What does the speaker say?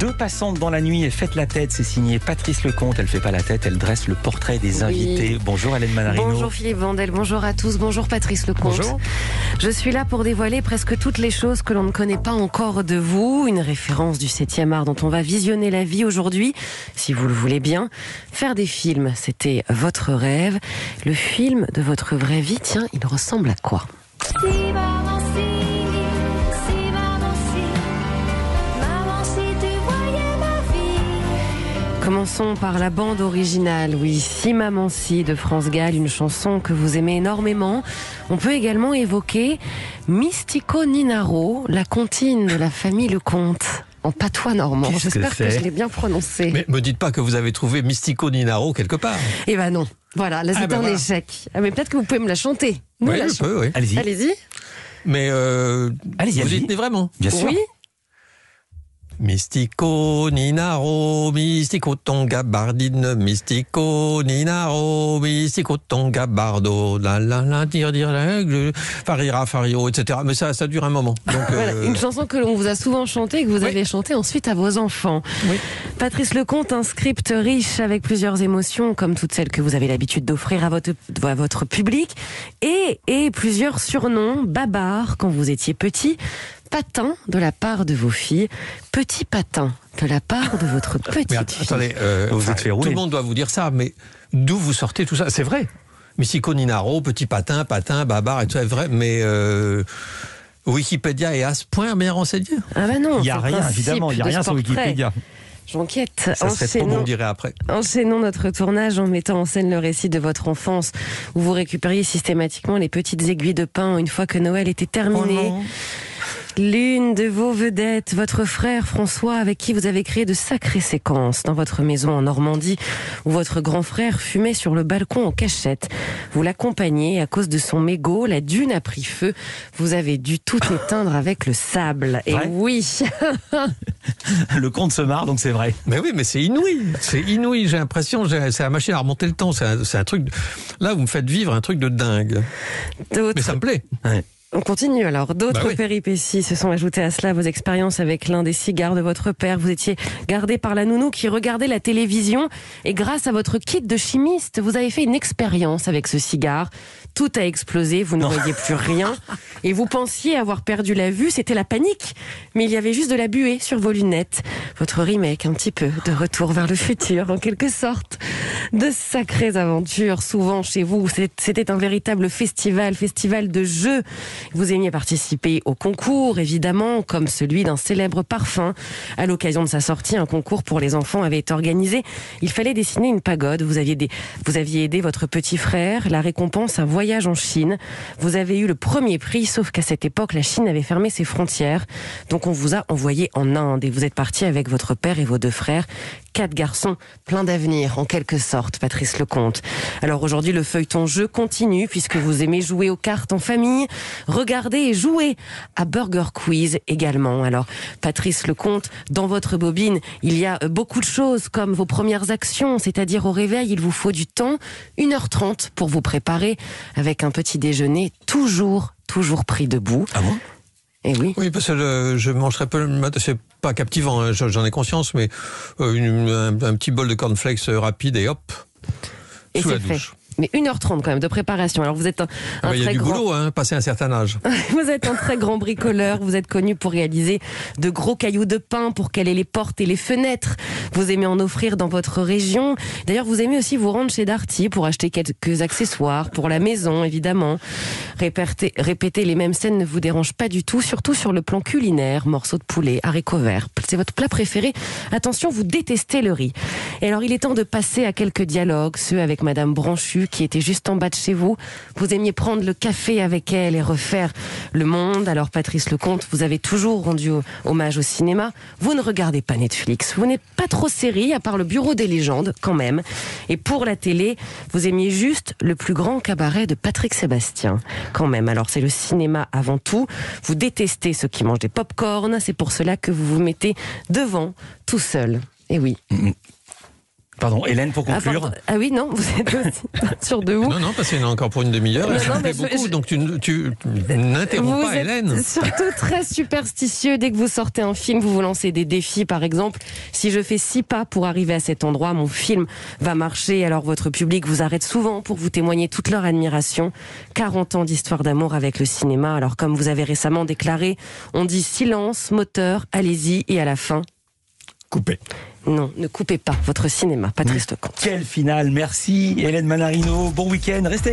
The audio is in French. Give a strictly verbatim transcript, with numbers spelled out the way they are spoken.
Deux passantes dans la nuit et faites la tête, c'est signé Patrice Lecomte. Elle fait pas la tête, elle dresse le portrait des Oui. invités. Bonjour Hélène Manarino. Bonjour Philippe Vandel, bonjour à tous, bonjour Patrice Lecomte. Bonjour. Je suis là pour dévoiler presque toutes les choses que l'on ne connaît pas encore de vous. Une référence du septième art dont on va visionner la vie aujourd'hui, si vous le voulez bien. Faire des films, c'était votre rêve. Le film de votre vraie vie, tiens, il ressemble à quoi ? Si maman, si, si maman, si, maman, si tu voyais ma vie. Commençons par la bande originale, oui, Si Maman Si de France Gall, une chanson que vous aimez énormément. On peut également évoquer Mystico Ninaro, la comptine de la famille Lecomte, en patois normand. Qu'est-ce que J'espère que, c'est je l'ai bien prononcé. Mais me dites pas que vous avez trouvé Mystico Ninaro quelque part. Eh ben non, voilà, là c'est Ah ben un voilà. échec. Ah, mais peut-être que vous pouvez me la chanter. Nous Oui, la je chan- peux, oui. Allez-y. Allez-y. Mais euh, Allez-y, vous allez-y. y tenez vraiment. Bien sûr. Oui. Mystico Ninaro, Mystico ton gabardine, Mystico Ninaro, Mystico ton gabardo, la la la dire dire la farira fario, et cetera. Mais ça ça dure un moment. Donc Voilà, euh, une chanson que l'on vous a souvent chantée et que vous Oui. avez chantée ensuite à vos enfants. Oui. Patrice Lecomte, un script riche avec plusieurs émotions, comme toutes celles que vous avez l'habitude d'offrir à votre, à votre public, et, et plusieurs surnoms, Babar quand vous étiez petit, Patin de la part de vos filles, Petit Patin de la part de votre petite mais att- fille. attendez, euh, Vous vous êtes enfin, fait rouler. tout le monde doit vous dire ça, mais d'où vous sortez tout ça? C'est vrai. Mystico Ninaro, petit patin, patin, babar, et tout ça, c'est vrai. Mais euh, Wikipédia est à ce point bien renseigné. Ah bah non, Il n'y a c'est le rien, principe évidemment, il n'y a de rien ce sur portrait. Wikipédia. J'enquête. Ça serait trop bon, Enchaînons. on dirait après. Enchaînons notre tournage en mettant en scène le récit de votre enfance où vous récupériez systématiquement les petites aiguilles de pain une fois que Noël était terminé. Oh non. L'une de vos vedettes, votre frère François, avec qui vous avez créé de sacrées séquences dans votre maison en Normandie, où votre grand frère fumait sur le balcon en cachette. Vous l'accompagnez à cause de son mégot, la dune a pris feu. Vous avez dû tout éteindre avec le sable. Et Ouais. oui, Le compte se marre, donc c'est vrai. Mais oui, mais c'est inouï. C'est inouï. J'ai l'impression, j'ai- c'est la machine à remonter le temps. C'est un, c'est un truc. de- Là, vous me faites vivre un truc de dingue. d'autres. Mais ça me plaît. Ouais. On continue alors. D'autres Bah oui. péripéties se sont ajoutées à cela. Vos expériences avec l'un des cigares de votre père. Vous étiez gardé par la nounou qui regardait la télévision. Et grâce à votre kit de chimiste, vous avez fait une expérience avec ce cigare. Tout a explosé. Vous ne voyez plus rien. Et vous pensiez avoir perdu la vue. C'était la panique. Mais il y avait juste de la buée sur vos lunettes. Votre remake, un petit peu, de retour vers le futur, en quelque sorte. De sacrées aventures, souvent chez vous. C'est- C'était un véritable festival, festival de jeux. Vous aimiez participer au concours, évidemment, comme celui d'un célèbre parfum. À l'occasion de sa sortie, un concours pour les enfants avait été organisé. Il fallait dessiner une pagode. Vous aviez, des, vous aviez aidé votre petit frère. La récompense, un voyage en Chine. Vous avez eu le premier prix, sauf qu'à cette époque, la Chine avait fermé ses frontières. Donc on vous a envoyé en Inde et vous êtes parti avec votre père et vos deux frères. Quatre garçons, plein d'avenir, en quelque sorte, Patrice Lecomte. Alors aujourd'hui, le feuilleton jeu continue, puisque vous aimez jouer aux cartes en famille, regarder et jouer à Burger Quiz également. Alors, Patrice Lecomte, dans votre bobine, il y a euh, beaucoup de choses, comme vos premières actions, c'est-à-dire au réveil, il vous faut du temps, une heure trente pour vous préparer, avec un petit déjeuner toujours, toujours pris debout. Ah bon ? Et oui. Oui, parce que je, je mange très peu le matin. C'est pas captivant, hein, j'en ai conscience, mais euh, une- un, un petit bol de cornflakes euh, rapide et hop, Et sous la c'est fait. douche. Mais une heure trente quand même de préparation. Alors vous êtes un, Ah un bah, il y a très du grand... boulot, hein, passé un certain âge. Vous êtes un très grand bricoleur, vous êtes connu pour réaliser de gros cailloux de pin pour caler les portes et les fenêtres. Vous aimez en offrir dans votre région. D'ailleurs, vous aimez aussi vous rendre chez Darty pour acheter quelques accessoires pour la maison, évidemment. Répéter, répéter les mêmes scènes ne vous dérange pas du tout, surtout sur le plan culinaire. Morceaux de poulet, haricots verts, c'est votre plat préféré. Attention, vous détestez le riz. Et alors, il est temps de passer à quelques dialogues, ceux avec Madame Branchu, qui était juste en bas de chez vous. Vous aimiez prendre le café avec elle et refaire le monde. Alors Patrice Lecomte, vous avez toujours rendu hommage au cinéma. Vous ne regardez pas Netflix. Vous n'êtes pas trop série, à part le Bureau des légendes, quand même. Et pour la télé, vous aimiez juste le plus grand cabaret de Patrick Sébastien, quand même. Alors c'est le cinéma avant tout. Vous détestez ceux qui mangent des pop-corn. C'est pour cela que vous vous mettez devant, tout seul. Et oui. Pardon, Hélène, pour Ah, conclure. pardon. Ah oui, non, vous êtes aussi pas sûr de vous. Non, non, parce qu'il y en a encore pour une demi-heure. Non, et ça non, fait mais je- beaucoup, je- donc tu, tu, tu n'interromps Vous pas êtes Hélène. surtout très superstitieux. Dès que vous sortez un film, vous vous lancez des défis. Par exemple, si je fais six pas pour arriver à cet endroit, mon film va marcher. Alors votre public vous arrête souvent pour vous témoigner toute leur admiration. quarante ans d'histoire d'amour avec le cinéma. Alors comme vous avez récemment déclaré, on dit silence, moteur, allez-y et à la fin. Coupé. Non, ne coupez pas votre cinéma, Patrice Lecomte. Quelle finale, merci Hélène Manarino, bon week-end, restez